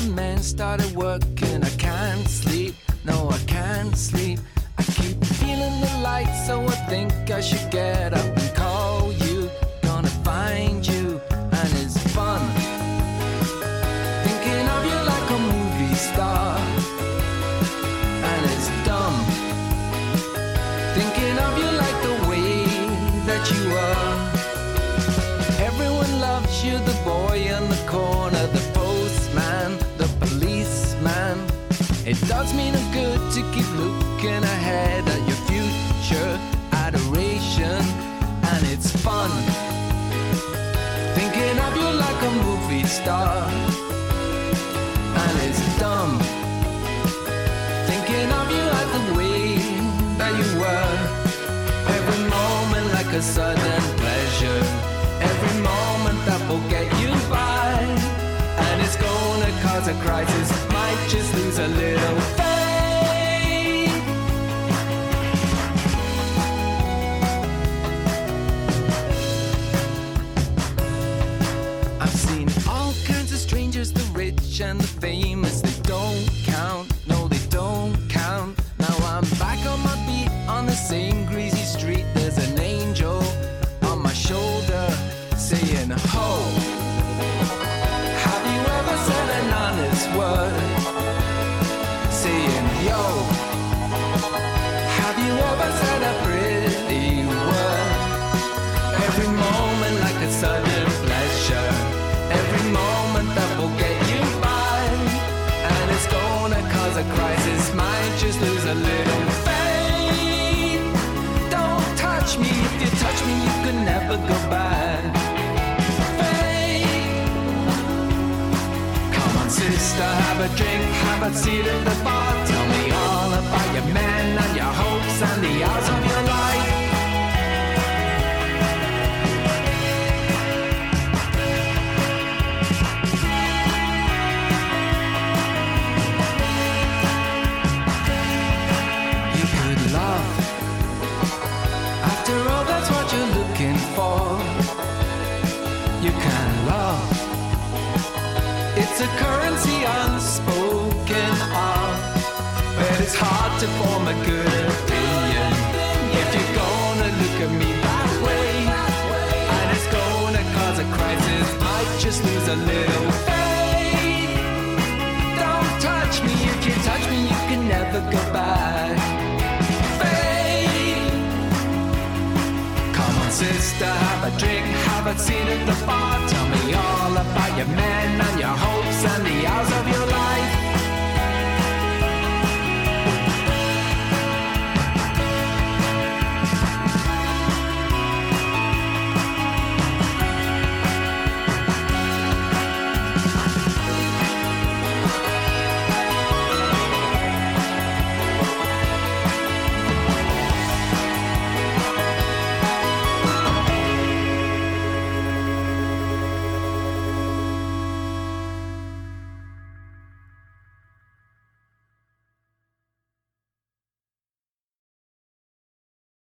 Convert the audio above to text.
man started working. I can't sleep, no, I can't sleep. I keep feeling the light, so I think I should get up and call you. Gonna find you, and it's fun thinking of you like a movie star. And it's dumb thinking of you like the way that you are. Everyone loves you, the boy in the corner, the postman, the policeman. It does me no good to keep looking ahead at your future adoration. And it's fun thinking of you like a movie star. And it's dumb thinking of you as the way that you were. Every moment like a sudden pleasure, every moment that will get you by. And it's gonna cause a crisis, might just lose a little faith. I've seen all kinds of strangers, the rich and the famous. They don't count, no they don't count. Now I'm back on my beat on the same greasy street. There's an angel on my shoulder saying ho. Have you ever said an honest word? Saying yo. Have you ever said a pretty word? Every moment like a sudden pleasure, every moment that will get you by. And it's gonna cause a crisis, might just lose a little faith. Don't touch me, if you touch me you can never go back. Faith. Come on sister, have a drink, have a seat at the bar. Tell me all about your men and your hopes and the hours of your life. You can love. It's a currency unspoken of, but it's hard to form a good opinion if you're gonna look at me that way. And it's gonna cause a crisis, might just lose a little faith. Don't touch me, if you touch me you can never go back. Sister, have a drink, have a seat at the bar. Tell me all about your men and